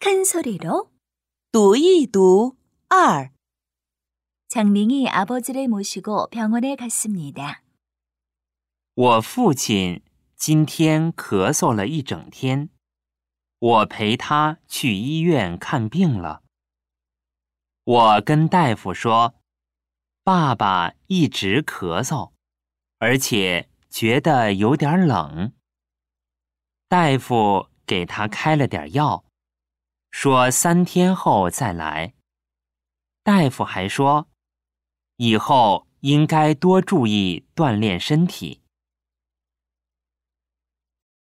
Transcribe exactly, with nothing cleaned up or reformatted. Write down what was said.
큰 소리로 读一读二。 장링이 아버지를 모시고 병원에 갔습니다. 我父亲今天咳嗽了一整天，我陪他去医院看病了。我跟大夫说，爸爸一直咳嗽，而且觉得有点冷。大夫给他开了点药，说三天后再来。大夫还说，以后应该多注意锻炼身体。